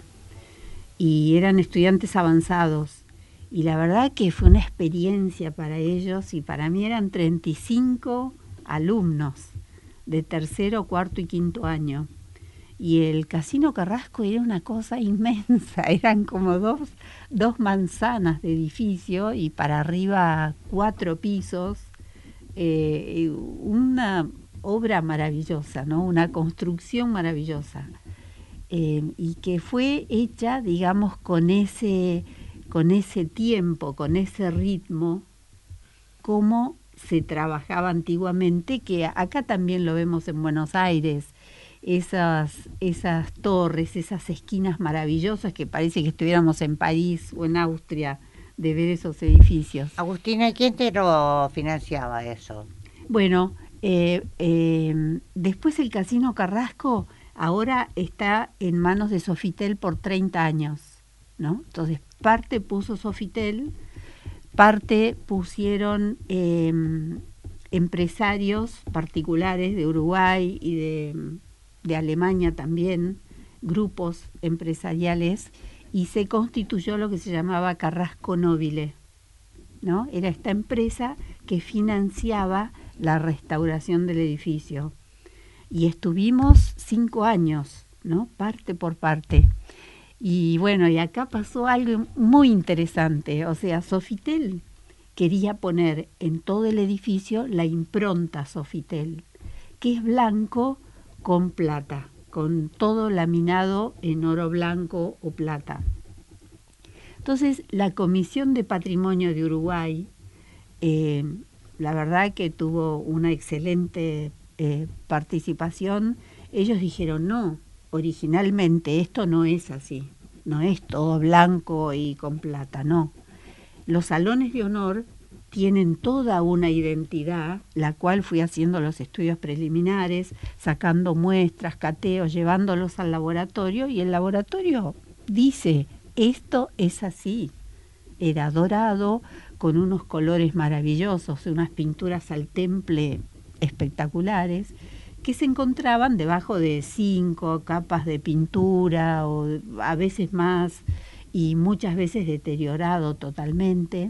Y eran estudiantes avanzados, y la verdad que fue una experiencia para ellos, y para mí eran treinta y cinco alumnos de tercero, cuarto y quinto año, y el Casino Carrasco era una cosa inmensa, eran como dos, dos manzanas de edificio, y para arriba cuatro pisos, eh, una obra maravillosa, ¿no? Una construcción maravillosa. Eh, y que fue hecha, digamos, con ese, con ese tiempo, con ese ritmo, como se trabajaba antiguamente, que acá también lo vemos en Buenos Aires, esas, esas torres, esas esquinas maravillosas que parece que estuviéramos en París o en Austria, de ver esos edificios. Agustina, ¿quién te lo financiaba eso? Bueno, Eh, eh, después el Casino Carrasco ahora está en manos de Sofitel por treinta años, ¿no? Entonces, parte puso Sofitel, parte pusieron eh, empresarios particulares de Uruguay y de, de Alemania también, grupos empresariales, y se constituyó lo que se llamaba Carrasco Nobile, ¿no? Era esta empresa que financiaba la restauración del edificio. Y estuvimos cinco años, ¿no? Parte por parte. Y bueno, y acá pasó algo muy interesante. O sea, Sofitel quería poner en todo el edificio la impronta Sofitel, que es blanco con plata, con todo laminado en oro blanco o plata. Entonces, la Comisión de Patrimonio de Uruguay, eh, la verdad que tuvo una excelente eh, participación. Ellos dijeron, no, originalmente esto no es así, no es todo blanco y con plata, no. Los salones de honor tienen toda una identidad, la cual fui haciendo los estudios preliminares, sacando muestras, cateos, llevándolos al laboratorio, y el laboratorio dice, esto es así. Era dorado, con unos colores maravillosos, unas pinturas al temple espectaculares, que se encontraban debajo de cinco capas de pintura, o a veces más, y muchas veces deteriorado totalmente.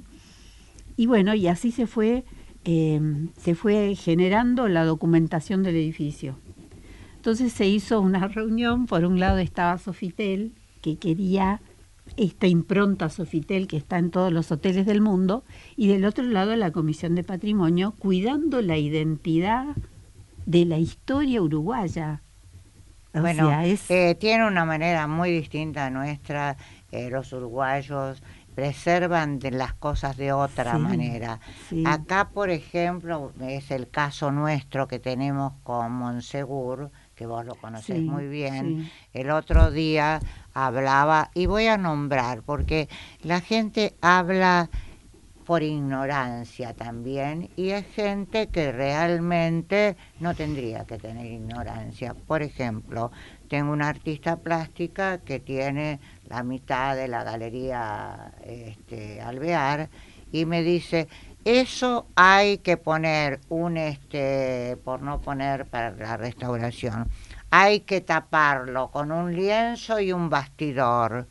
Y bueno, y así se fue, eh, se fue generando la documentación del edificio. Entonces se hizo una reunión, por un lado estaba Sofitel, que quería esta impronta Sofitel que está en todos los hoteles del mundo, y del otro lado la Comisión de Patrimonio, cuidando la identidad de la historia uruguaya. O bueno, sea, es... eh, tiene una manera muy distinta a nuestra, eh, los uruguayos preservan de las cosas de otra sí, manera. Sí. Acá, por ejemplo, es el caso nuestro que tenemos con Monsegur, que vos lo conocés sí, muy bien. Sí. El otro día hablaba, y voy a nombrar, porque la gente habla por ignorancia también, y es gente que realmente no tendría que tener ignorancia. Por ejemplo, tengo una artista plástica que tiene la mitad de la galería este, Alvear, y me dice, eso hay que poner un, este, por no poner para la restauración, hay que taparlo con un lienzo y un bastidor.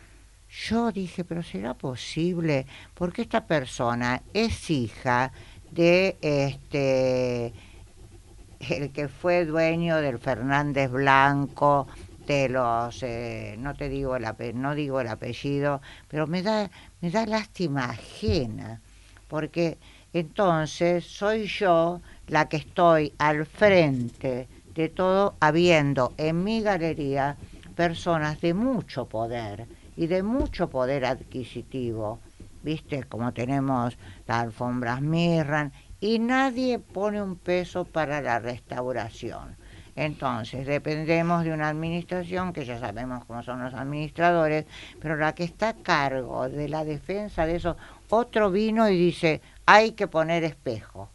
Yo dije, pero ¿será posible? Porque esta persona es hija de este el que fue dueño del Fernández Blanco, de los eh, no te digo el ape- no digo el apellido, pero me da me da lástima ajena, porque entonces soy yo la que estoy al frente de todo, habiendo en mi galería personas de mucho poder y de mucho poder adquisitivo, ¿viste? Como tenemos las alfombras Mirran, y nadie pone un peso para la restauración. Entonces, dependemos de una administración, que ya sabemos cómo son los administradores, pero la que está a cargo de la defensa de eso, otro vino y dice, hay que poner espejo.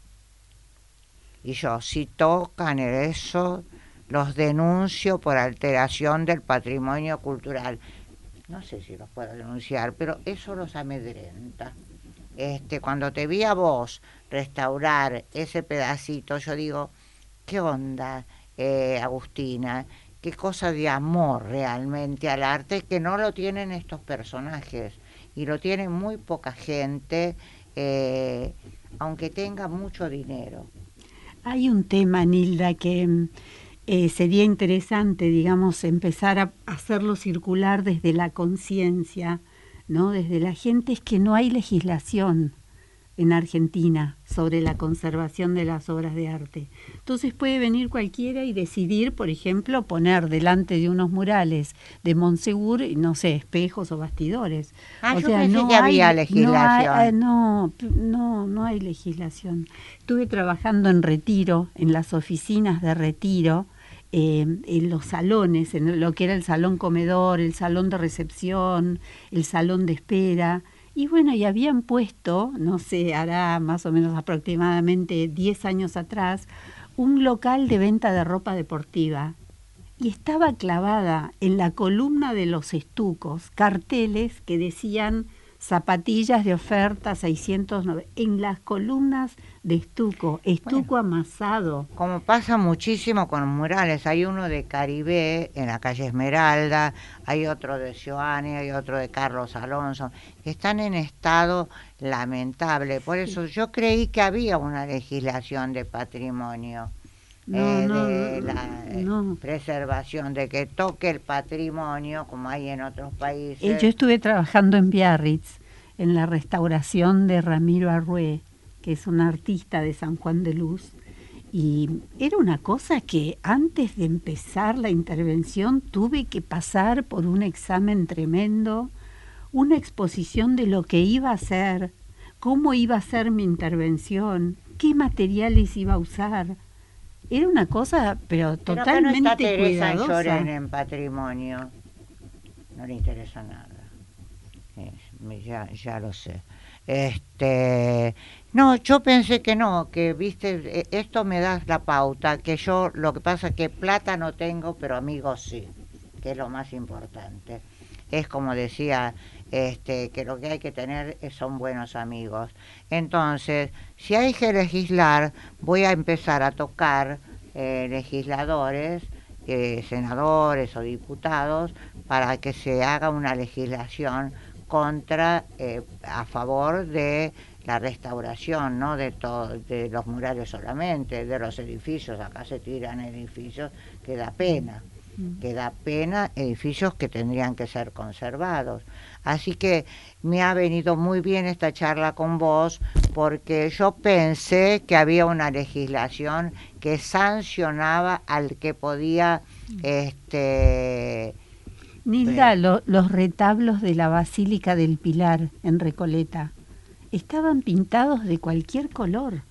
Y yo, si tocan eso, los denuncio por alteración del patrimonio cultural. No sé si los puedo denunciar, pero eso los amedrenta. Este, cuando te vi a vos restaurar ese pedacito, yo digo, ¿qué onda, eh, Agustina? ¿Qué cosa de amor realmente al arte que no lo tienen estos personajes? Y lo tiene muy poca gente, eh, aunque tenga mucho dinero. Hay un tema, Nilda, que eh, sería interesante, digamos, empezar a hacerlo circular desde la conciencia, ¿no? Desde la gente, es que no hay legislación en Argentina sobre la conservación de las obras de arte. Entonces puede venir cualquiera y decidir, por ejemplo, poner delante de unos murales de Monsegur, no sé, espejos o bastidores. Ah, o yo sea, pensé no que había hay, legislación. No, hay, no, no, no hay legislación. Estuve trabajando en Retiro, en las oficinas de Retiro, eh, en los salones, en lo que era el salón comedor, el salón de recepción, el salón de espera, Y bueno, y habían puesto, no sé, hará más o menos aproximadamente diez años atrás, un local de venta de ropa deportiva. Y estaba clavada en la columna de los estucos carteles que decían zapatillas de oferta seiscientos noventa, en las columnas de estuco, estuco bueno, amasado. Como pasa muchísimo con murales, hay uno de Caribe en la calle Esmeralda, hay otro de Sioane, hay otro de Carlos Alonso, que están en estado lamentable. Por eso yo creí que había una legislación de patrimonio. No, eh, no, de la no. preservación, de que toque el patrimonio como hay en otros países. Eh, yo estuve trabajando en Biarritz, en la restauración de Ramiro Arrué, que es un artista de San Juan de Luz, y era una cosa que antes de empezar la intervención tuve que pasar por un examen tremendo, una exposición de lo que iba a hacer, cómo iba a ser mi intervención, qué materiales iba a usar. Era una cosa, pero totalmente pero acá no está Teresa cuidadosa. Lloren en patrimonio, no le interesa nada. Es, ya, ya lo sé. Este, no, yo pensé que no, que viste, esto me da la pauta, que yo lo que pasa es que plata no tengo, pero amigos sí, que es lo más importante. Es como decía, este, que lo que hay que tener son buenos amigos. Entonces, si hay que legislar, voy a empezar a tocar eh, legisladores, eh, senadores o diputados, para que se haga una legislación contra, eh, a favor de la restauración, no de todo, de los murales solamente, de los edificios. Acá se tiran edificios que da pena. que da pena, edificios que tendrían que ser conservados. Así que me ha venido muy bien esta charla con vos, porque yo pensé que había una legislación que sancionaba al que podía... este Nilda, lo, los retablos de la Basílica del Pilar en Recoleta estaban pintados de cualquier color,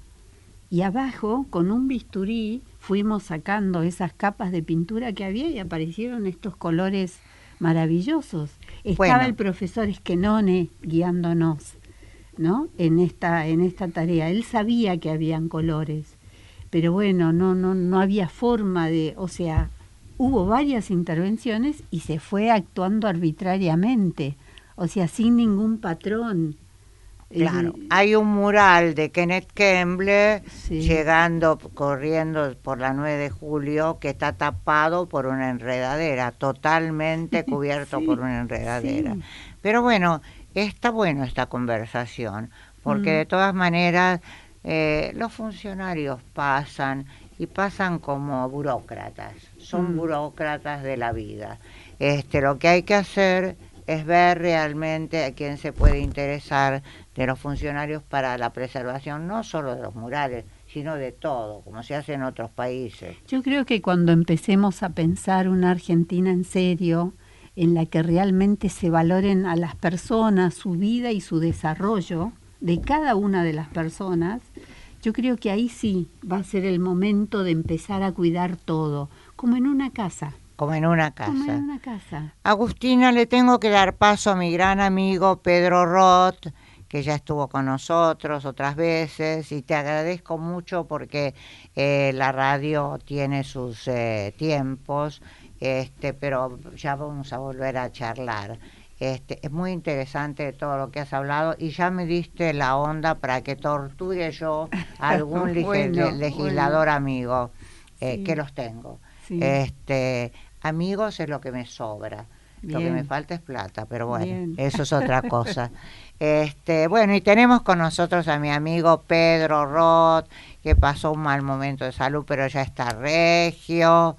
y abajo, con un bisturí, fuimos sacando esas capas de pintura que había y aparecieron estos colores maravillosos. Estaba bueno. el profesor Esquenone guiándonos, ¿no? En esta, en esta tarea. Él sabía que habían colores, pero bueno, no, no, no había forma de, o sea, hubo varias intervenciones y se fue actuando arbitrariamente, o sea, sin ningún patrón. Claro, hay un mural de Kenneth Kemble sí. llegando, corriendo por la nueve de julio, que está tapado por una enredadera, totalmente cubierto sí, por una enredadera. Sí. Pero bueno, está bueno esta conversación, porque mm. de todas maneras eh, los funcionarios pasan y pasan como burócratas, son mm. burócratas de la vida. Este, lo que hay que hacer es ver realmente a quién se puede interesar de los funcionarios para la preservación, no solo de los murales, sino de todo, como se hace en otros países. Yo creo que cuando empecemos a pensar una Argentina en serio, en la que realmente se valoren a las personas, su vida y su desarrollo de cada una de las personas, yo creo que ahí sí va a ser el momento de empezar a cuidar todo, como en una casa. Como en una casa. Como en una casa. Agustina, le tengo que dar paso a mi gran amigo Pedro Roth, que ya estuvo con nosotros otras veces, y te agradezco mucho porque eh, la radio tiene sus eh, tiempos, este, pero ya vamos a volver a charlar. Este, es muy interesante todo lo que has hablado y ya me diste la onda para que torture yo a algún bueno, legislador bueno. amigo, eh, sí. que los tengo. Sí. Este, amigos es lo que me sobra. Bien. Lo que me falta es plata, pero bueno, Bien. eso es otra cosa. Este, bueno, y tenemos con nosotros a mi amigo Pedro Roth, que pasó un mal momento de salud, pero ya está regio,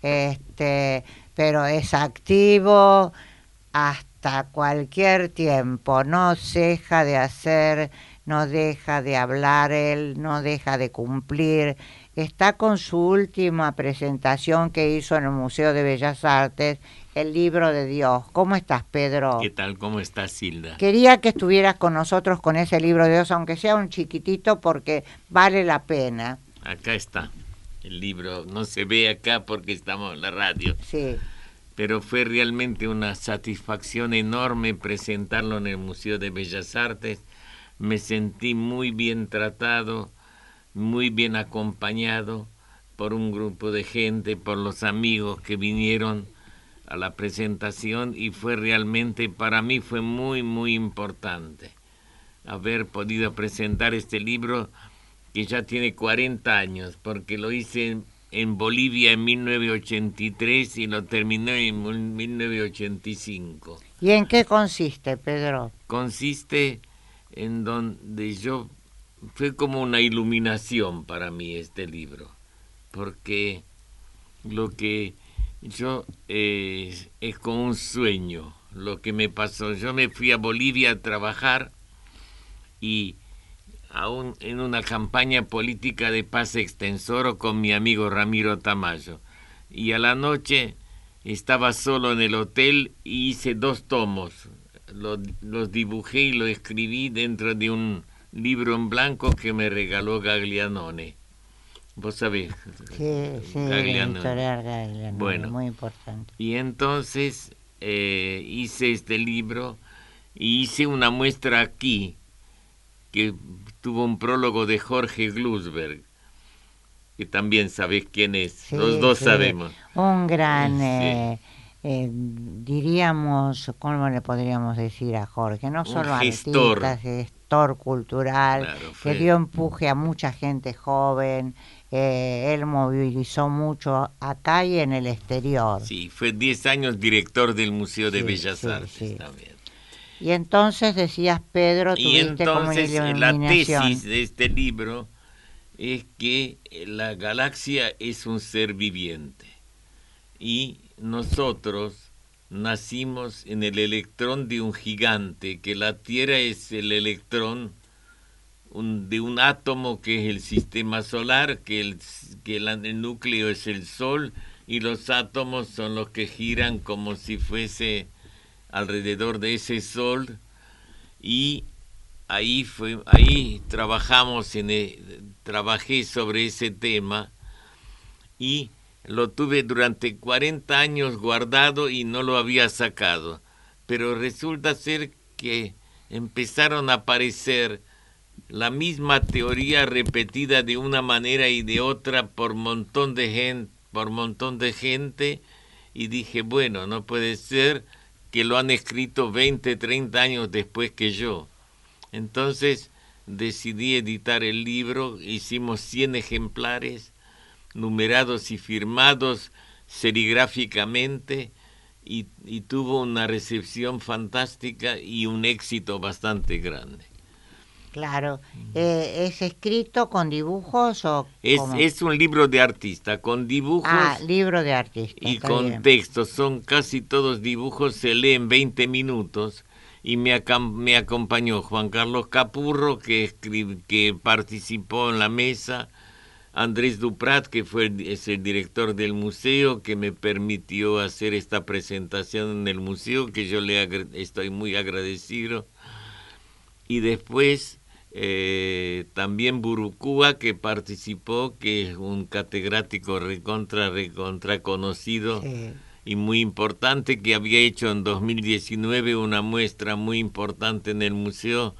este, pero es activo hasta cualquier tiempo, no deja de hacer, no deja de hablar él, no deja de cumplir. Está con su última presentación que hizo en el Museo de Bellas Artes, El Libro de Dios. ¿Cómo estás, Pedro? ¿Qué tal? ¿Cómo estás, Hilda? Quería que estuvieras con nosotros con ese Libro de Dios, aunque sea un chiquitito, porque vale la pena. Acá está el libro. No se ve acá porque estamos en la radio. Sí. pero fue realmente una satisfacción enorme presentarlo en el Museo de Bellas Artes. Me sentí muy bien tratado, muy bien acompañado por un grupo de gente, por los amigos que vinieron a la presentación, y fue realmente, para mí fue muy, muy importante haber podido presentar este libro que ya tiene cuarenta años, porque lo hice en, en Bolivia en mil novecientos ochenta y tres y lo terminé en mil novecientos ochenta y cinco. ¿Y en qué consiste, Pedro? Consiste en donde yo, fue como una iluminación para mí este libro, porque lo que yo, eh, es como un sueño lo que me pasó. Yo me fui a Bolivia a trabajar y aún en una campaña política de paz extensoro con mi amigo Ramiro Tamayo, y a la noche estaba solo en el hotel y hice dos tomos, los, los dibujé y lo escribí dentro de un libro en blanco que me regaló Gaglianone. Vos sabés. Sí, sí, Gaglianone. editorial Gaglianone, Bueno, muy importante. Y entonces eh, hice este libro y hice una muestra aquí que tuvo un prólogo de Jorge Glusberg, que también sabés quién es, Sí, los dos sí, sabemos. Un gran, Sí. eh, eh, diríamos, ¿cómo le podríamos decir a Jorge? No Un solo gestor. artista, gestor cultural, Claro, que fue- dio empuje a mucha gente joven. Eh, él movilizó mucho acá y en el exterior. Sí, fue diez años director del Museo de Sí, Bellas sí, Artes sí. también. Y entonces decías, Pedro, Y tuviste como una entonces la iluminación. tesis de este libro es que la galaxia es un ser viviente y nosotros nacimos en el electrón de un gigante, que la Tierra es el electrón un, de un átomo que es el sistema solar, que, el, que el, el núcleo es el Sol, y los átomos son los que giran como si fuese alrededor de ese Sol, y ahí fue, ahí trabajamos en el, trabajé sobre ese tema y lo tuve durante cuarenta años guardado y no lo había sacado, pero resulta ser que empezaron a aparecer la misma teoría repetida de una manera y de otra por montón de gente, por montón de gente, y dije, bueno, no puede ser que lo han escrito veinte, treinta años después que yo. Entonces decidí editar el libro, hicimos cien ejemplares, numerados y firmados serigráficamente, y, y tuvo una recepción fantástica y un éxito bastante grande. Claro. Eh, ¿Es escrito con dibujos o Es, cómo? es un libro de artista, con dibujos Ah, libro de artista. y está con bien. textos. Son casi todos dibujos, se lee en veinte minutos. Y me, acam- me acompañó Juan Carlos Capurro, que, escri- que participó en la mesa, Andrés Duprat, que fue el, es el director del museo, que me permitió hacer esta presentación en el museo, que yo le agra- estoy muy agradecido. Y después eh, también Burucúa, que participó, que es un catedrático recontra, recontra conocido. Sí. Y muy importante, que había hecho en dos mil diecinueve una muestra muy importante en el museo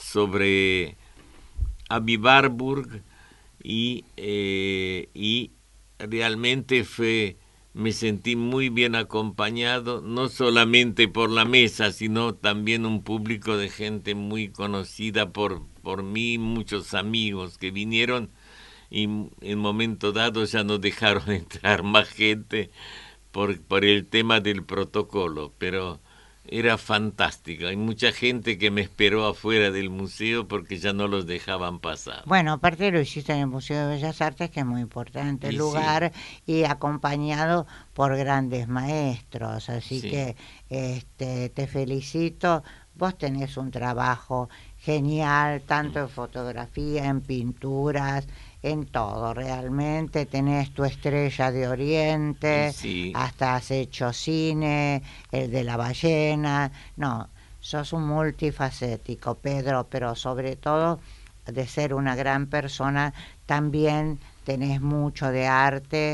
sobre Aby Warburg, y, eh, y realmente fue, me sentí muy bien acompañado, no solamente por la mesa, sino también un público de gente muy conocida por, por mí, muchos amigos que vinieron, y en momento dado ya no dejaron entrar más gente por, por el tema del protocolo, pero era fantástico. Hay mucha gente que me esperó afuera del museo porque ya no los dejaban pasar. Bueno, aparte lo hiciste en el Museo de Bellas Artes, que es muy importante el Y lugar, y acompañado por grandes maestros, así Sí. que este, te felicito. Vos tenés un trabajo genial, tanto en fotografía, en pinturas, en todo, realmente tenés tu Estrella de Oriente, Sí. hasta has hecho cine, el de la ballena, no, sos un multifacético, Pedro, pero sobre todo de ser una gran persona, también tenés mucho de arte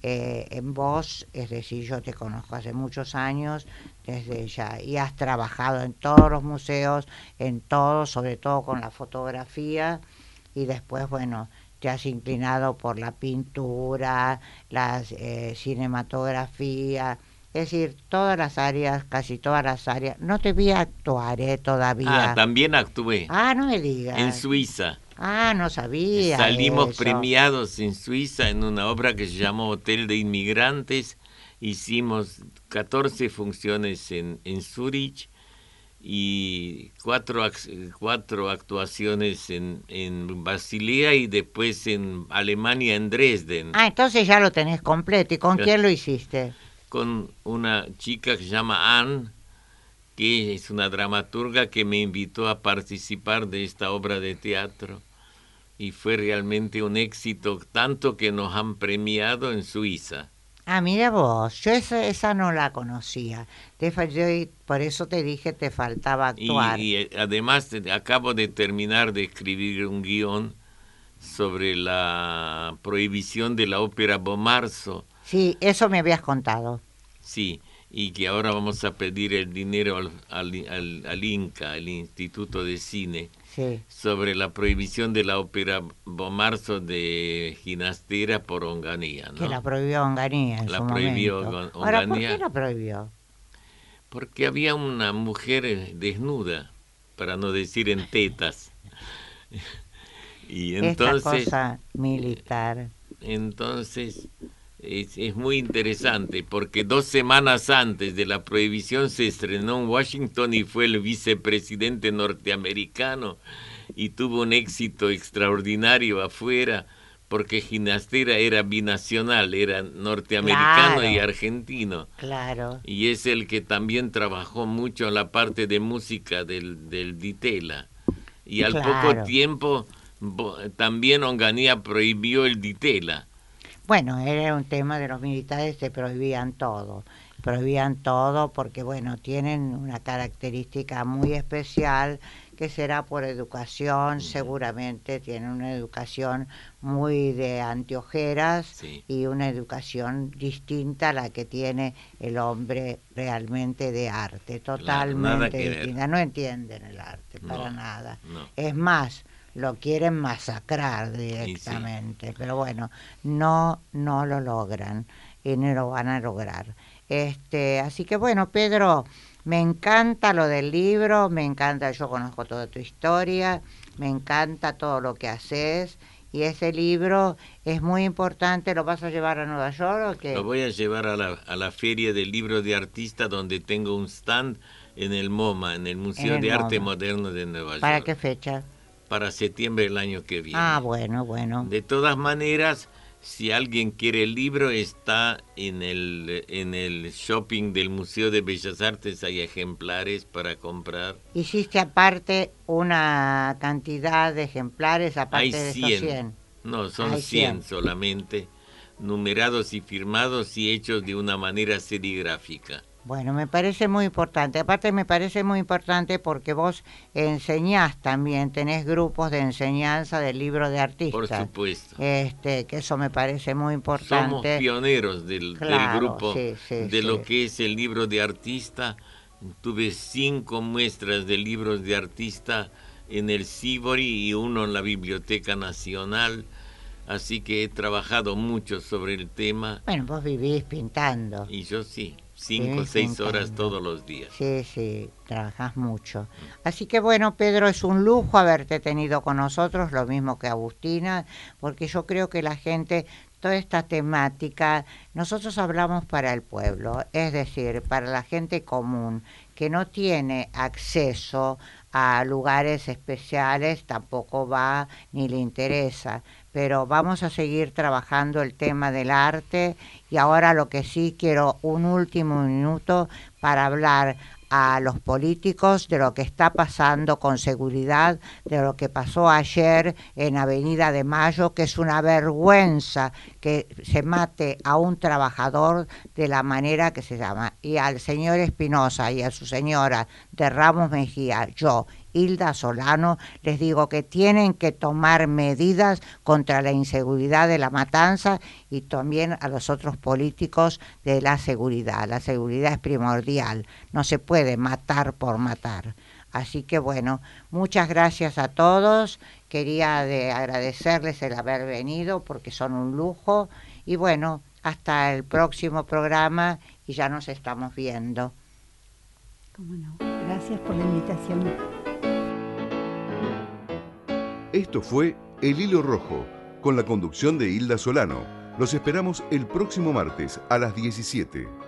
eh, en vos, es decir, yo te conozco hace muchos años, desde ya, y has trabajado en todos los museos, en todo, sobre todo con la fotografía, y después, bueno, te has inclinado por la pintura, la eh, cinematografía, es decir, todas las áreas, casi todas las áreas. No te vi actuar eh, todavía. Ah, también actué. Ah, no me digas. En Suiza. Ah, no sabía. Salimos eso. premiados en Suiza en una obra que se llamó Hotel de Inmigrantes. Hicimos catorce funciones en, en Zúrich y cuatro, cuatro actuaciones en, en Basilea y después en Alemania, en Dresden. Ah, entonces ya lo tenés completo. ¿Y con quién lo hiciste? Con una chica que se llama Anne, que es una dramaturga que me invitó a participar de esta obra de teatro. Y fue realmente un éxito, tanto que nos han premiado en Suiza. Ah, mira vos, yo esa, esa no la conocía. Te, yo, por eso te dije te faltaba actuar. Y, y además acabo de terminar de escribir un guión sobre la prohibición de la ópera Bomarzo. Sí, eso me habías contado. Sí, y que ahora vamos a pedir el dinero al, al, al, al INCA, al Instituto de Cine, sí, sobre la prohibición de la ópera Bomarzo de Ginastera por Onganía, ¿no? Que la prohibió Onganía en la su prohibió momento. Onganía. Ahora, ¿por qué la prohibió? Porque había una mujer desnuda, para no decir en tetas. Y entonces, esta cosa militar. Entonces... Es, es muy interesante porque dos semanas antes de la prohibición se estrenó en Washington y fue el vicepresidente norteamericano y tuvo un éxito extraordinario afuera porque Ginastera era binacional, era norteamericano claro, y argentino. Claro. Y es el que también trabajó mucho en la parte de música del, del Di Tella. Y al claro. poco tiempo también Onganía prohibió el Di Tella. Bueno, era un tema de los militares, se prohibían todo, prohibían todo porque, bueno, tienen una característica muy especial que será por educación, seguramente tienen una educación muy de anteojeras, sí, y una educación distinta a la que tiene el hombre realmente de arte, totalmente claro, distinta, no entienden el arte, no, para nada. No. Es más, lo quieren masacrar directamente, sí, pero bueno, no, no lo logran y no lo van a lograr. Este, así que bueno, Pedro, me encanta lo del libro, me encanta, yo conozco toda tu historia, me encanta todo lo que haces y ese libro es muy importante. ¿Lo vas a llevar a Nueva York o qué? Lo voy a llevar a la, a la Feria del Libro de Artista, donde tengo un stand en el MoMA, en el Museo en el de MoMA. Arte Moderno de Nueva York. ¿Para qué fecha? Para septiembre del año que viene. Ah, bueno, bueno. De todas maneras, si alguien quiere el libro, está en el, en el shopping del Museo de Bellas Artes, hay ejemplares para comprar. ¿Hiciste aparte una cantidad de ejemplares, aparte hay de cien. esos cien? No, son hay cien, cien solamente, numerados y firmados y hechos de una manera serigráfica. Bueno, me parece muy importante. Aparte me parece muy importante porque vos enseñás también, tenés grupos de enseñanza del libro de artistas. Por supuesto. Este, que eso me parece muy importante. Somos pioneros del, claro, del grupo sí, sí, de sí. lo que es el libro de artista. Tuve cinco muestras de libros de artista en el Sibori y uno en la Biblioteca Nacional. Así que he trabajado mucho sobre el tema. Bueno, vos vivís pintando. Y yo sí. Cinco o seis horas todos los días. Sí, sí, trabajás mucho. Así que bueno, Pedro, es un lujo haberte tenido con nosotros, lo mismo que Agustina, porque yo creo que la gente, toda esta temática, nosotros hablamos para el pueblo, es decir, para la gente común, que no tiene acceso a lugares especiales, tampoco va ni le interesa. Pero vamos a seguir trabajando el tema del arte y ahora lo que sí quiero un último minuto para hablar a los políticos de lo que está pasando con seguridad, de lo que pasó ayer en Avenida de Mayo, que es una vergüenza que se mate a un trabajador de la manera que se llama. Y al señor Espinosa y a su señora de Ramos Mejía, yo Hilda Solano, les digo que tienen que tomar medidas contra la inseguridad de La Matanza y también a los otros políticos de la seguridad. La seguridad es primordial, no se puede matar por matar. Así que bueno, muchas gracias a todos, quería de agradecerles el haber venido porque son un lujo y bueno, hasta el próximo programa y ya nos estamos viendo. Cómo no, gracias por la invitación. Esto fue El Hilo Rojo, con la conducción de Hilda Solano. Los esperamos el próximo martes a las diecisiete.